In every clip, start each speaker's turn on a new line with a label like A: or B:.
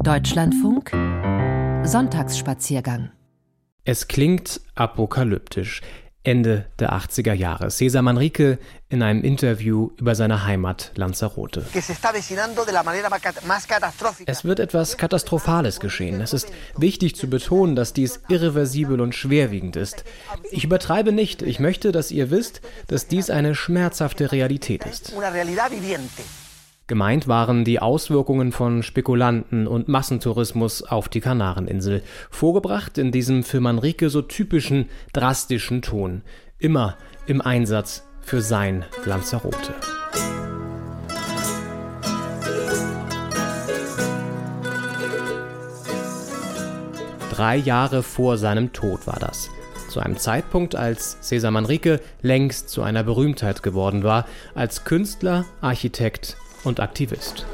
A: Deutschlandfunk Sonntagsspaziergang.
B: Es klingt apokalyptisch. Ende der 80er Jahre. César Manrique in einem Interview über seine Heimat Lanzarote. Es wird etwas Katastrophales geschehen. Es ist wichtig zu betonen, dass dies irreversibel und schwerwiegend ist. Ich übertreibe nicht. Ich möchte, dass ihr wisst, dass dies eine schmerzhafte Realität ist. Gemeint waren die Auswirkungen von Spekulanten und Massentourismus auf die Kanareninsel, vorgebracht in diesem für Manrique so typischen, drastischen Ton, immer im Einsatz für sein Lanzarote. Drei Jahre vor seinem Tod war das. Zu einem Zeitpunkt, als César Manrique längst zu einer Berühmtheit geworden war, als Künstler, Architekt und Aktivist.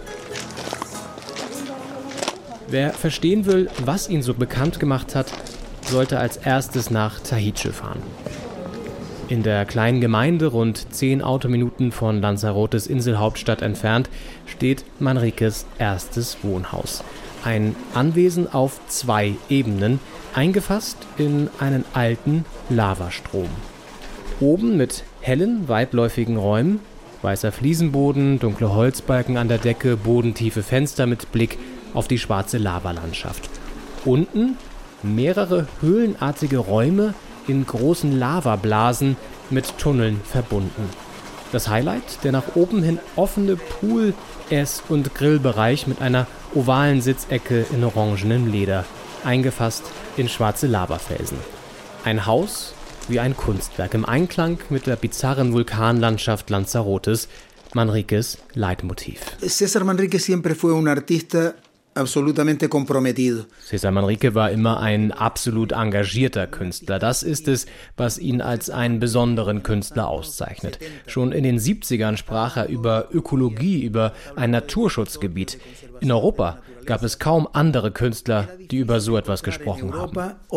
B: Wer verstehen will, was ihn so bekannt gemacht hat, sollte als erstes nach Tahiche fahren. In der kleinen Gemeinde, rund 10 Autominuten von Lanzarotes Inselhauptstadt entfernt, steht Manriques erstes Wohnhaus. Ein Anwesen auf 2 Ebenen, eingefasst in einen alten Lavastrom. Oben mit hellen, weitläufigen Räumen, weißer Fliesenboden, dunkle Holzbalken an der Decke, bodentiefe Fenster mit Blick auf die schwarze Lavalandschaft. Unten mehrere höhlenartige Räume in großen Lavablasen mit Tunneln verbunden. Das Highlight, der nach oben hin offene Pool-, Ess- und Grillbereich mit einer ovalen Sitzecke in orangenem Leder, eingefasst in schwarze Lavafelsen. Ein Haus wie ein Kunstwerk im Einklang mit der bizarren Vulkanlandschaft Lanzarotes, Manriques Leitmotiv.
C: César Manrique siempre fue un artista absolutamente comprometido.
B: César Manrique war immer ein absolut engagierter Künstler. Das ist es, was ihn als einen besonderen Künstler auszeichnet. Schon in den 70ern sprach er über Ökologie, über ein Naturschutzgebiet. In Europa gab es kaum andere Künstler, die über so etwas gesprochen haben.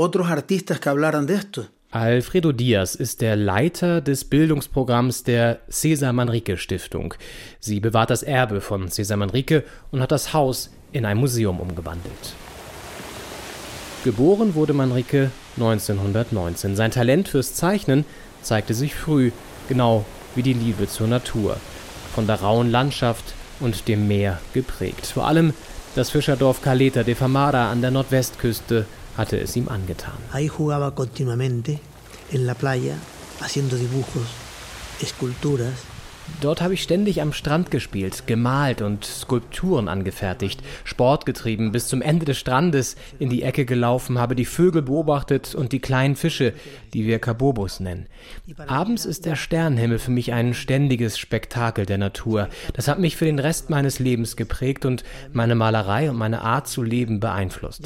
B: Alfredo Diaz ist der Leiter des Bildungsprogramms der César Manrique Stiftung. Sie bewahrt das Erbe von César Manrique und hat das Haus in ein Museum umgewandelt. Geboren wurde Manrique 1919. Sein Talent fürs Zeichnen zeigte sich früh, genau wie die Liebe zur Natur. Von der rauen Landschaft und dem Meer geprägt. Vor allem das Fischerdorf Caleta de Famara an der Nordwestküste hatte es ihm angetan.
D: Ahí jugaba continuamente en la playa, haciendo dibujos, esculturas.
B: Dort habe ich ständig am Strand gespielt, gemalt und Skulpturen angefertigt, Sport getrieben, bis zum Ende des Strandes in die Ecke gelaufen, habe die Vögel beobachtet und die kleinen Fische, die wir Cabobos nennen. Abends ist der Sternenhimmel für mich ein ständiges Spektakel der Natur. Das hat mich für den Rest meines Lebens geprägt und meine Malerei und meine Art zu leben beeinflusst.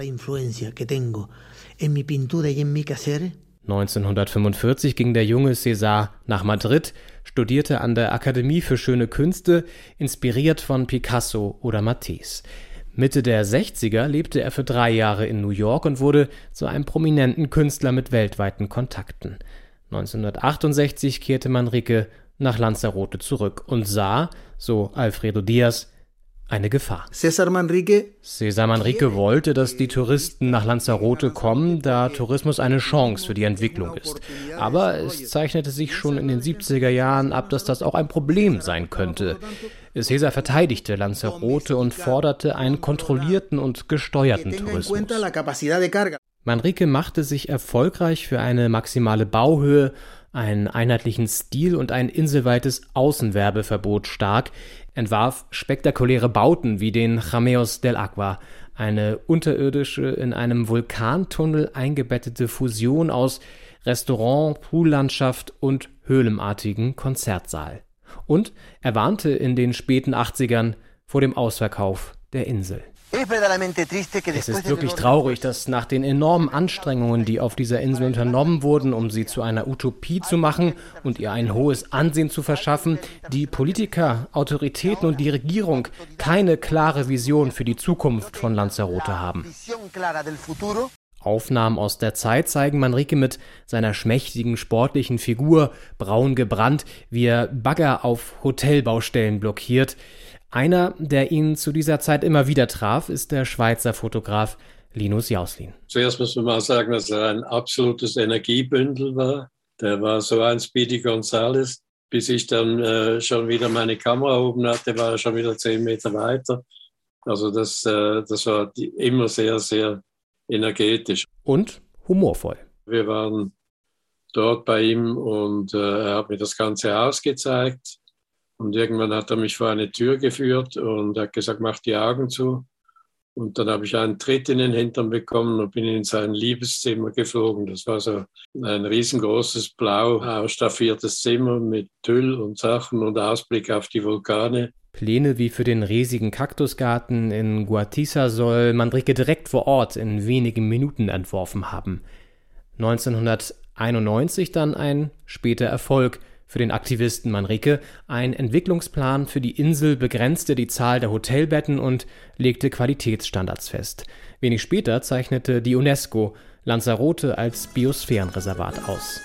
B: 1945 ging der junge César nach Madrid, studierte an der Akademie für Schöne Künste, inspiriert von Picasso oder Matisse. Mitte der 60er lebte er für 3 Jahre in New York und wurde zu einem prominenten Künstler mit weltweiten Kontakten. 1968 kehrte Manrique nach Lanzarote zurück und sah, so Alfredo Diaz, eine Gefahr.
C: César Manrique
B: wollte, dass die Touristen nach Lanzarote kommen, da Tourismus eine Chance für die Entwicklung ist. Aber es zeichnete sich schon in den 70er Jahren ab, dass das auch ein Problem sein könnte. César verteidigte Lanzarote und forderte einen kontrollierten und gesteuerten Tourismus. Manrique machte sich erfolgreich für eine maximale Bauhöhe, einen einheitlichen Stil und ein inselweites Außenwerbeverbot stark, entwarf spektakuläre Bauten wie den Jameos del Agua, eine unterirdische, in einem Vulkantunnel eingebettete Fusion aus Restaurant, Poollandschaft und höhlenartigen Konzertsaal. Und er warnte in den späten 80ern vor dem Ausverkauf der Insel. Es ist wirklich traurig, dass nach den enormen Anstrengungen, die auf dieser Insel unternommen wurden, um sie zu einer Utopie zu machen und ihr ein hohes Ansehen zu verschaffen, die Politiker, Autoritäten und die Regierung keine klare Vision für die Zukunft von Lanzarote haben. Aufnahmen aus der Zeit zeigen Manrique mit seiner schmächtigen, sportlichen Figur, braun gebrannt, wie er Bagger auf Hotelbaustellen blockiert. Einer, der ihn zu dieser Zeit immer wieder traf, ist der Schweizer Fotograf Linus Jauslin.
A: Zuerst muss man mal sagen, dass er ein absolutes Energiebündel war. Der war so ein Speedy Gonzales. Bis ich dann schon wieder meine Kamera oben hatte, war er schon wieder 10 Meter weiter. Also das war immer sehr, sehr energetisch.
B: Und humorvoll.
A: Wir waren dort bei ihm und er hat mir das ganze Haus gezeigt. Und irgendwann hat er mich vor eine Tür geführt und hat gesagt, mach die Augen zu. Und dann habe ich einen Tritt in den Hintern bekommen und bin in sein Liebeszimmer geflogen. Das war so ein riesengroßes, blau ausstaffiertes Zimmer mit Tüll und Sachen und Ausblick auf die Vulkane.
B: Pläne wie für den riesigen Kaktusgarten in Guatiza soll Manrique direkt vor Ort in wenigen Minuten entworfen haben. 1991 dann ein später Erfolg für den Aktivisten Manrique. Ein Entwicklungsplan für die Insel begrenzte die Zahl der Hotelbetten und legte Qualitätsstandards fest. Wenig später zeichnete die UNESCO Lanzarote als Biosphärenreservat aus.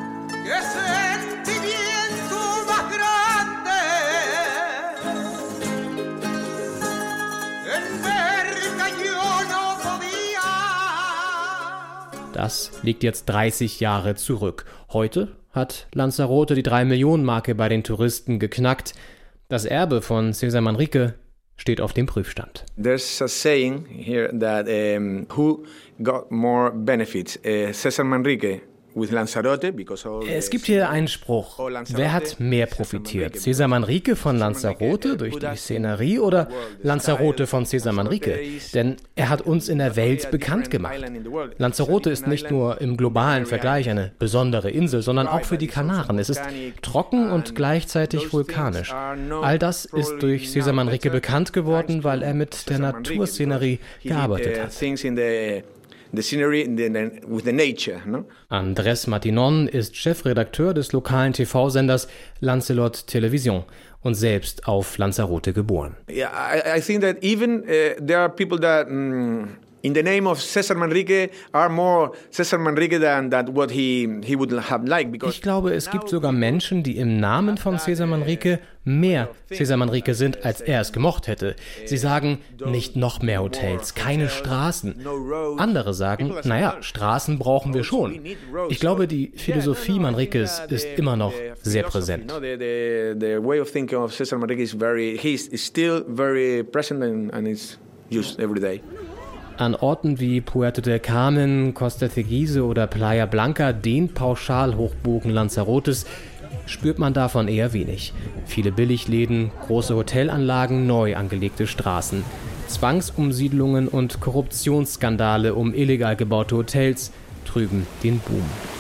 B: Das liegt jetzt 30 Jahre zurück. Heute hat Lanzarote die 3-Millionen-Marke bei den Touristen geknackt. Das Erbe von César Manrique steht auf dem Prüfstand.
E: There's a saying here that who got more benefits, César Manrique with Lanzarote because
B: es gibt hier einen Spruch. Wer hat mehr profitiert? César Manrique von Lanzarote durch die Szenerie oder Lanzarote von César Manrique? Denn er hat uns in der Welt bekannt gemacht. Lanzarote ist nicht nur im globalen Vergleich eine besondere Insel, sondern auch für die Kanaren. Es ist trocken und gleichzeitig vulkanisch. All das ist durch César Manrique bekannt geworden, weil er mit der Naturszenerie gearbeitet hat.
E: The scenery with the nature, no?
B: Andrés Martinón ist Chefredakteur des lokalen TV-Senders Lancelot Television und selbst auf Lanzarote geboren.
E: Yeah, I think that even there are people that in the name of César Manrique are more César Manrique than what he would have liked.
B: Ich glaube, es gibt sogar Menschen, die im Namen von César Manrique mehr César Manrique sind, als er es gemocht hätte. Sie sagen, nicht noch mehr Hotels, keine Straßen. Andere sagen, naja, Straßen brauchen wir schon. Ich glaube, die Philosophie Manriques ist immer noch sehr präsent.
E: The way of thinking of César Manrique is still very present and is used every day.
B: An Orten wie Puerto del Carmen, Costa Teguise oder Playa Blanca, den Pauschalhochburgen Lanzarotes, spürt man davon eher wenig. Viele Billigläden, große Hotelanlagen, neu angelegte Straßen. Zwangsumsiedlungen und Korruptionsskandale um illegal gebaute Hotels trüben den Boom.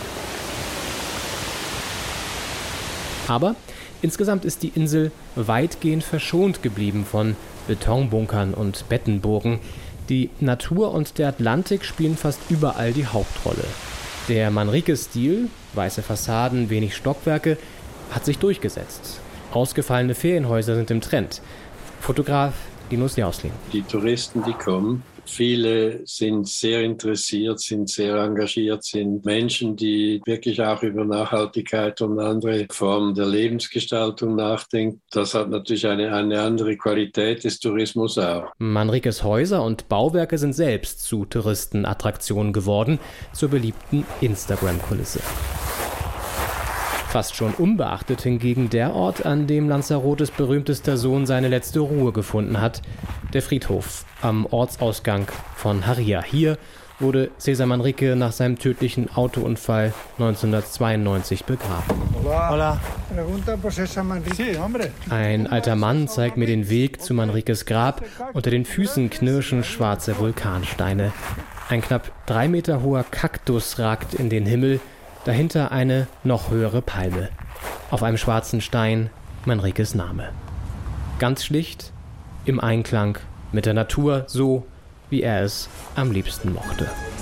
B: Aber insgesamt ist die Insel weitgehend verschont geblieben von Betonbunkern und Bettenburgen. Die Natur und der Atlantik spielen fast überall die Hauptrolle. Der Manrique-Stil, weiße Fassaden, wenig Stockwerke, hat sich durchgesetzt. Ausgefallene Ferienhäuser sind im Trend. Fotograf Linus Jauslin.
A: Die Touristen, die kommen, viele sind sehr interessiert, sind sehr engagiert, sind Menschen, die wirklich auch über Nachhaltigkeit und andere Formen der Lebensgestaltung nachdenken. Das hat natürlich eine andere Qualität des Tourismus auch.
B: Manriques Häuser und Bauwerke sind selbst zu Touristenattraktionen geworden, zur beliebten Instagram-Kulisse. Fast schon unbeachtet hingegen der Ort, an dem Lanzarotes berühmtester Sohn seine letzte Ruhe gefunden hat, der Friedhof am Ortsausgang von Haria. Hier wurde César Manrique nach seinem tödlichen Autounfall 1992 begraben.
F: Hola.
B: Ein alter Mann zeigt mir den Weg zu Manriques Grab. Unter den Füßen knirschen schwarze Vulkansteine. Ein knapp 3 Meter hoher Kaktus ragt in den Himmel. Dahinter eine noch höhere Palme. Auf einem schwarzen Stein Manriques Name. Ganz schlicht, im Einklang mit der Natur, so wie er es am liebsten mochte.